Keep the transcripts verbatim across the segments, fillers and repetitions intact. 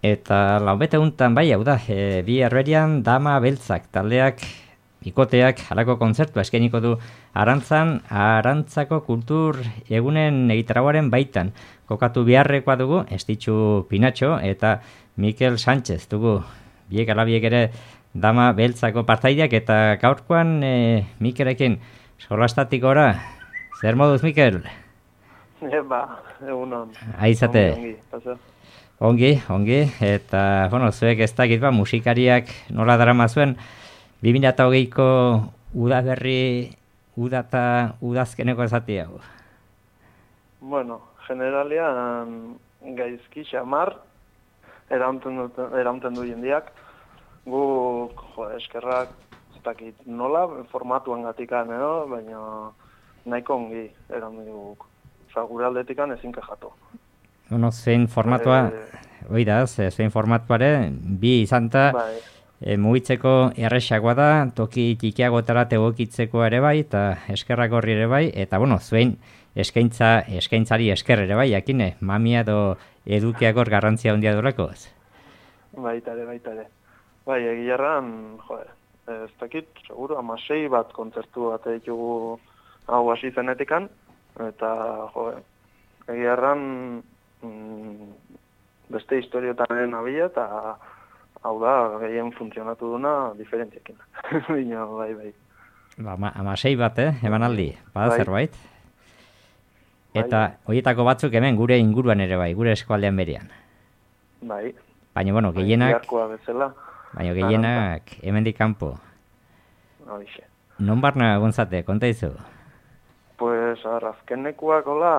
eta laubete untan bai, hau da, e, bi herberian Dama Beltzak taldeak, bikoteak, halako kontzertua eskainiko du Arantzan, Arantzako kultur egunen egitarauaren baitan. Kokatu biharrekoa dugu, Estitxu Pinatxo eta Mikel Sánchez dugu, biek alabiek ere Dama Beltzako partaideak, eta gaurkoan e, Mikelekin solastatik ora. Zer moduz, Mikel? Eba, egunon. Aizate. Ongi, ongi, ongi, ongi, eta, bueno, zuek ez dakit ba, musikariak nola darama zuen, bi mila hogeiko udaberri, udata, udazkeneko ezati hau. Bueno, generalian gaizki xamar, eraunten du jendiak, gu, jo, eskerrak, ez dakit nola, formatuan gatikan, edo, baina nahiko ongi eraunten duguk. Osa, gure aldetikan ezin kejatu. Bueno, zein formatua, e... oida, zein formatuare, bi izanta, bai. E, mugitzeko erresagoa da, toki txikiagotara tegokitzeko ere bai, eta eskerrak horri ere bai, eta bueno, zuen eskaintza, eskaintzari esker ere bai, jakine, mamia edo edukiagor garrantzia handia durako. Baitare, baitare. Bai, egiarran, joder, ez dakit, seguro, amasei bat kontzertu bat ditugu hau hasi zenetikan, eta, joder, egiarran mm, beste historiotaren abila, eta hau da, gehien funtzionatu duna diferentziakin. Bino, bai, bai. Ba, amasei bat, eh, eman aldi, bada bai. Zerbait. Eta horietako batzuk hemen gure inguruan ere bai, gure eskualdean berean. Bai. Baina, bueno, gehienak, bezala, baina gehienak hemendik kanpo. Hoixe. Non barna gontzate, konta izu? Pues, arrazkenekuak, hola,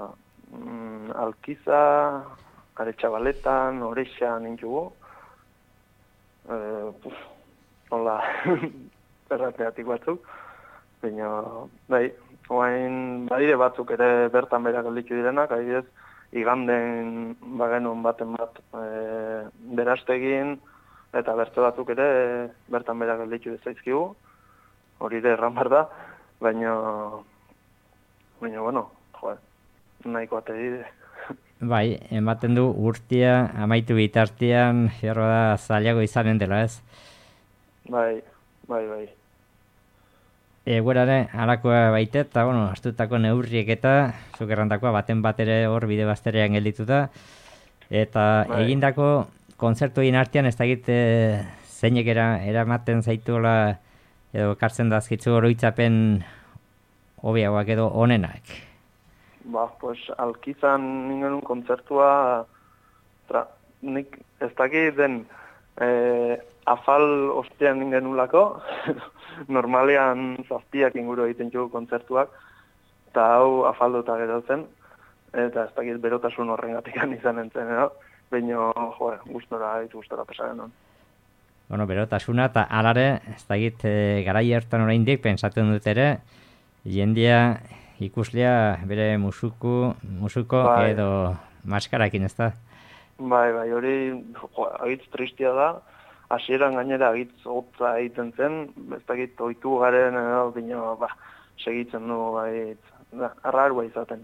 mm, Alkiza, Aretxabaletan, Orexan intzugu, Eh, puf, hola, errateatik batzuk, baina, bai, oain badire batzuk ere bertan berak gelditu direnak, adibidez, iganden bagenuen baten bat e, berastegin, eta bertze batzuk ere bertan berak gelditu zaizkigu, hori ere erran behar da, baina, baina, bueno, joe, nahiko ate dide. Bai, ematen du urtia amaitu bitartean, jarro da zailago izanen dela, ez? Bai, bai, bai. Eguerare, halakoa baite, eta, bueno, astutako neurriek eta, zuk errandakoa, baten bat ere hor bide bazterean geldituta, eta bai. Egindako kontzertu egin artean, ez da egite zeinek era, eramaten zaituela, edo kartzen da azkitzu oroitzapen hobiagoak edo onenak. Ba, pues, Alkizan ningen kontzertua, tra, nik ez dakit den e, afal ostean ningen ulako, normalean zazpiak inguru egiten txugu kontzertuak, eta hau afalduta gero zen, eta ez dakit berotasun horrengatik izan entzen, edo? Baina, jo, gustora, gustora pesaren hon. Bueno, berotasuna, eta alare, ez dakit e, garai hartan oraindik pensatzen dut ere, jendia ikuslea bere musuku, musuko bai. Edo maskarakin, ez da? Bai, bai, hori jo, agitz tristia da, hasieran gainera agitz hotza egiten zen, ez dakit oitu garen edo, bino, ba, segitzen du, bai, arrarua izaten.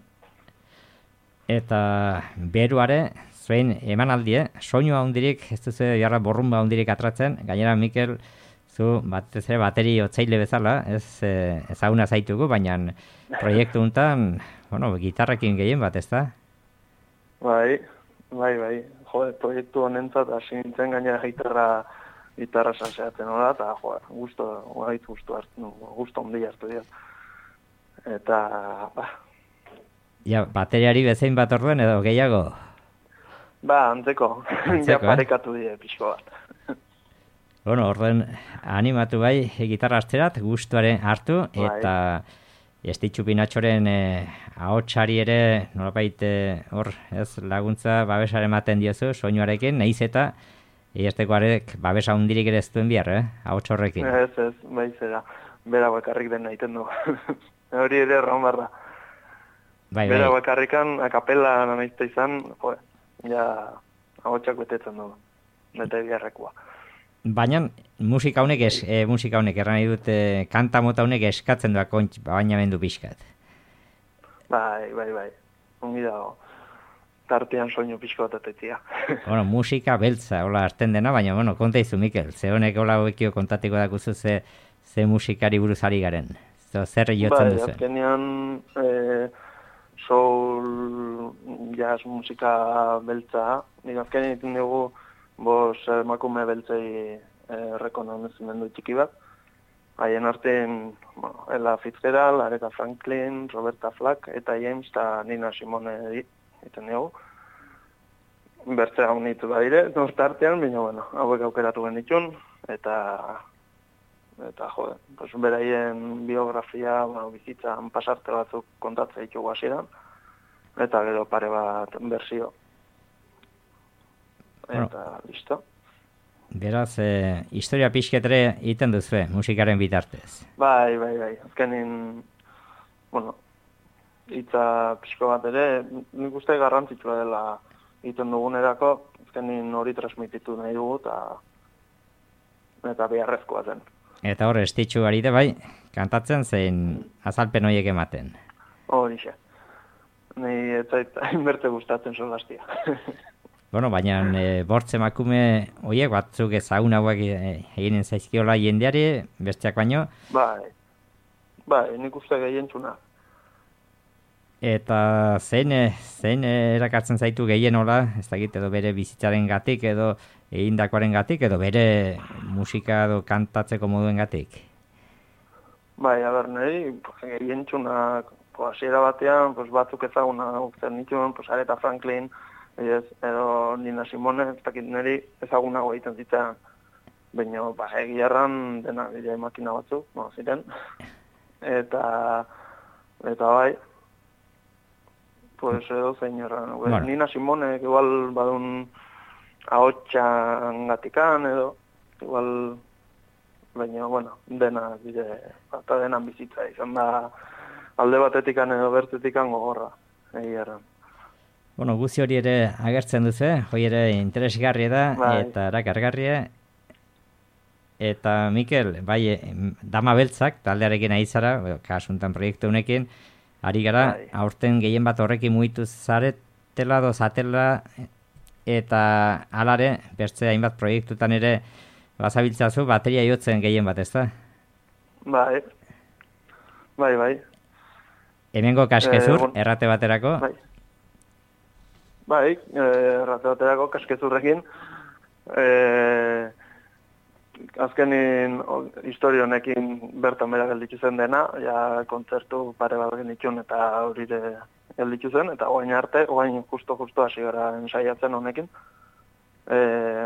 Eta beruare, zuen emanaldi, eh? Soinua hundirik, ez duzu jarra borrumba hundirik atratzen, gainera Mikel, zu batez ere bateri otzaile bezala, ez eh, ezaguna zaitugu, baina proiektu hontan, bueno, gitarrekin gehien bat, ez da? Bai, bai, bai. Jode, proiektu honentzat hasi nintzen gainera gitarra gitarra saseatzen hori, eta joa, gusto, guait gusto hartu, gusto ondia hartu dira. Eta, ba. Ja, bateriari bezain bat orduen edo gehiago? Ba, antzeko. Ja, parekatu dira pixko bat. Bueno, orduen animatu bai gitarra hartzerat, gustuaren hartu, eta Estitxu Pinatxoren eh, ahotsari ere, nolabait hor, ez, laguntza babesaren ematen diozu, soinuarekin, nahiz eta iaztekoarek babesa hundirik ere ez duen bihar, eh, ahots horrekin. Ez, ez, bai zera, bera bakarrik den nahiten du. Hori ere erran barra. Bai, bera bai. bakarrikan, akapela nahizte izan, jo, ja, ahotsak betetzen du, bete biharrekoa. Baina musika honek, es, e, musika honek erran nahi dut, e, kanta mota honek eskatzen duak baina mendu pixkat. Bai, bai, bai, ongi dago. tartean soinu pixko bat etetzia. Bueno, musika beltza, hola arten dena, baina, bueno, konta izu, Mikel, ze honek hola hobekio kontatiko dakuzu ze, ze musikari buruz ari garen. Zo, zer jotzen duzu? Bai, azkenean e, soul, jazz musika beltza, nik azkenean iten dugu bos emakume beltzei e, rekonozimendu txiki bat. Haien artean, bueno, Ella Fitzgerald, Aretha Franklin, Roberta Flack, eta James eta Nina Simone egiten dugu. Bertzea unitu badire, norte artean, baina, bueno, hauek aukeratu genitxun, eta, eta jode, pues, beraien biografia, bueno, bizitzan pasarte batzuk kontatzea ditugu hasieran, eta gero pare bat berzio. Eta, bueno, listo. Beraz, eh, historia pixketere egiten duzu, musikaren bitartez. Bai, bai, bai. Azkenin, bueno, hitza pixko bat ere, nik uste garrantzitsua dela egiten dugunerako, azkenin hori transmititu nahi dugu, eta, eta beharrezkoa zen. Eta hor, estitxu ari da, bai, kantatzen zein azalpen horiek ematen. Horixe. Ni ez zait hainberte gustatzen solastia. Bueno, baina e, bortz emakume horiek batzuk ezagun hauek e, eginen zaizkiola jendeari, besteak baino. Bai, bai, nik uste gehientzuna. Eta zein, zein erakatzen zaitu gehienola, ez dakit, edo bere bizitzaren gatik, edo egindakoaren gatik, edo bere musika edo kantatzeko moduen gatik? Bai, aber, niri, gehientzuna, hasiera batean, pues, batzuk ezaguna uktzen nituen, pues, Aretha Franklin, ez, edo Nina Simone, ez dakit niri ezagunago egiten zitzen, baina, ba, egiarran dena bide makina batzuk, no, ziren, eta, eta bai, pues edo zein erran. Bueno. Nina Simone, igual badun ahotxan gatikan, edo, igual, baina, bueno, dena, bide, eta denan bizitza, izan da, alde batetikan edo bertetikan gogorra, egiarran. Bueno, guzi hori ere agertzen duzu, hori ere interesgarria da, bai. Eta erakargarria. Eta, Mikel, bai, Dama Beltzak, taldearekin ari zara, kasuntan proiektu honekin, ari gara, bai. Aurten gehien bat horrekin mugitu zaretela, dozatela, eta alare, bertze hainbat proiektutan ere bazabiltzazu, bateria jotzen gehien bat, ez da? Bai, bai, bai. Hemengo kaskezur, eh, bon... errate baterako? Bai. Bai, errate baterako kaskezurrekin, e, azkenin historio honekin bertan bera gelditu zen dena, ja kontzertu pare bat genitxun eta hori gelditu zen, eta oain arte, oain justo-justo hasi gara ensaiatzen honekin. E,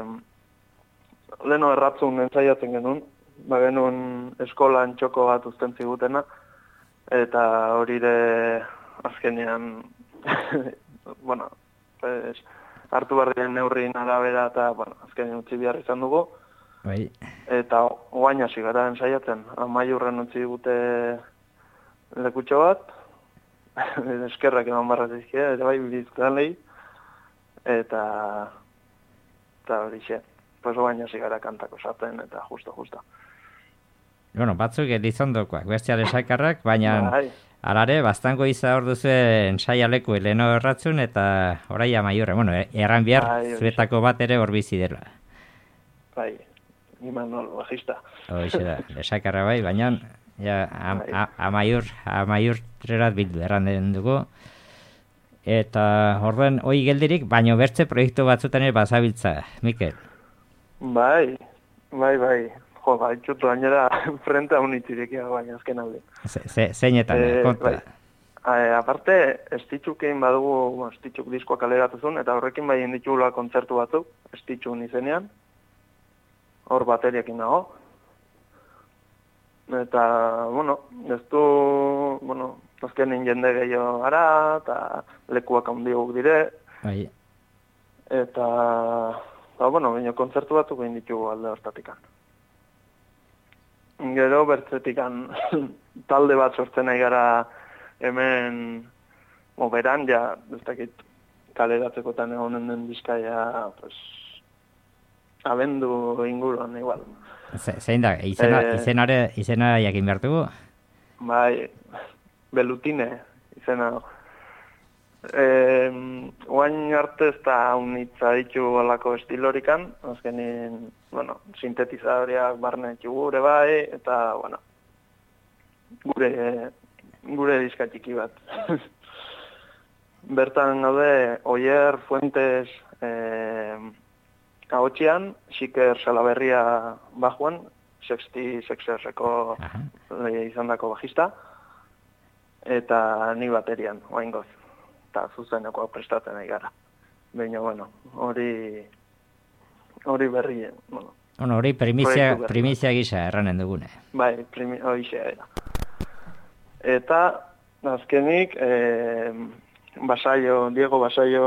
Leno erratzun ensaiatzen genuen, ba genuen eskolan txoko bat uzten zigutena, eta hori de azkenean, bueno, pues, hartu barrien neurrin arabera eta, bueno, azkenean utzi behar izan dugu. Bai. Eta oain hasi gara ensaiatzen. Amaiurren utzi gute lekutxo bat, eskerrak eman barra zizkia, eta bai biztan lehi, eta, eta hori xe, pues oain hasi gara kantako zaten, eta justo-justo. Bueno, batzuk elizondokoak, bestiale sakarrak, baina bai. Alare, bastango iza hor duzu ensaialeku eleno erratzun, eta orai amaiurre, bueno, erran bihar bai, zuetako bat ere hor bizi dela. Bai, Imanol, bajista. Hoxe da, lesakarra bai, baina ja, am, bai. amaiur, amaiur trerat bildu erran den dugu. Eta horren hoi geldirik, baino bertze proiektu batzutan ere bazabiltza, Mikel. Bai, bai, bai. Jo, ba, itxutu gainera frente hau nitzirekia baina azken alde. Zeinetan, e, konta? Bai. E, aparte, estitxukin badugu, estitxuk diskoa kaleratu zuen, eta horrekin bai inditxula kontzertu batzuk, estitxun izenean, hor bateriakin dago. Eta, bueno, ez du, bueno, azkenin jende gehiago gara, eta lekuak handiaguk dire. Bai. Eta, eta bueno, baina kontzertu batzuk inditxugu alde hortatikan. Gero bertzetikan talde bat sortzen nahi gara hemen oberan, ja, ez dakit kaleratzekotan egonen den Bizkaia, pues, abendu inguruan, igual. Zein da, izena, e, izenare, izena jakin behartugu? Bai, Belutine izena. Eh, Oain arte ez da unitza ditu alako estilorikan, azkenin, bueno, sintetizadoreak barne ditugu gure bai, eta, bueno, gure, gure diska txiki bat. Bertan gaude, Oier, Fuentes, eh, ahotxian, Xiker Salaberria bajuan, Sexti Sexerreko izan dako bajista, eta ni baterian, oaingoz. Eta zuzeneko prestatzen nahi gara. Baina, bueno, hori hori berri, bueno. Bueno, hori primizia, primizia gisa erranen dugune. Bai, primi, hori xea. Eta, azkenik, eh, Basaio, Diego Basaio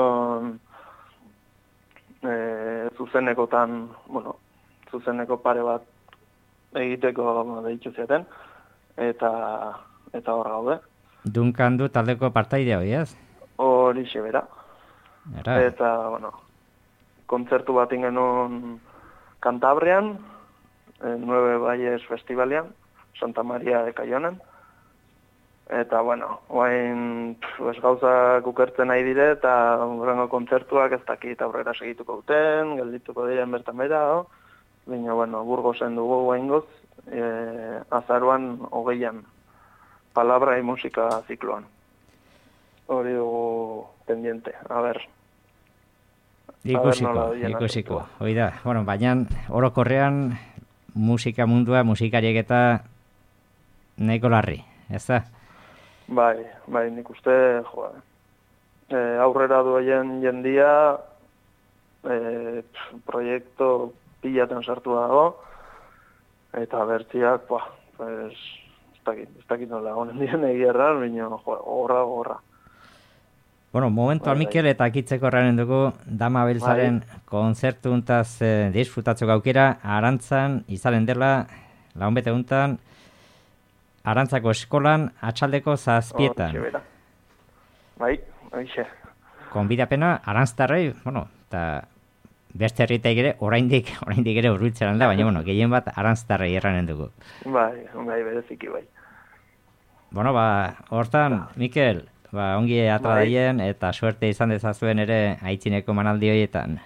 eh, zuzenekotan, bueno, zuzeneko pare bat egiteko deitu zieten, eta, eta hor gaude. Dunkan du taldeko partaidea hori, ez? Hori xebera. Era. Eta, bueno, kontzertu bat ingenun Kantabrian, eh, Nueve Valles Festivalian, Santa Maria de Cayonen. Eta, bueno, oain ez gauzak ukertzen nahi dire, eta horrengo kontzertuak ez dakit aurrera segituko duten, geldituko diren bertan bera, o? Baina, bueno, Burgosen dugu oaingoz, eh, azaruan hogeian, palabra y musika zikloan. Hori dugu pendiente, a ver. Ikusiko, ikusiko. Hoi da, bueno, baina orokorrean musika mundua, musikariek eta nahiko larri, ez da? Bai, bai, nik uste, jo, e, aurrera duen jendia, e, proiektu pilaten sartu dago, eta bertziak, ba, pues, ez dakit, ez dakit nola, honen dien egierran, baina, jo, horra, horra. Bueno, momentu al Mikel eta akitzeko erranen dugu Dama Beltzaren konzertu untaz eh, disfrutatzeko aukera, Arantzan, izalen dela, launbete untan, Arantzako eskolan, atxaldeko zazpietan. Hor, bai, hoixe. Konbidapena, Arantztarrei, bueno, eta beste herritek ere, oraindik, oraindik ere urbiltzen da, baina, bueno, gehien bat Arantztarrei erranen dugu. Bai, bai, bereziki bai. Bueno, ba, hortan, Mikel, ba, ongi atra daien, eta suerte izan dezazuen ere aitzineko manaldi horietan.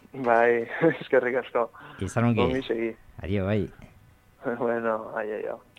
Bai, eskerrik asko. Izan ongi. Ongi segi. Adio, bai. Bueno, ai, ai, ai.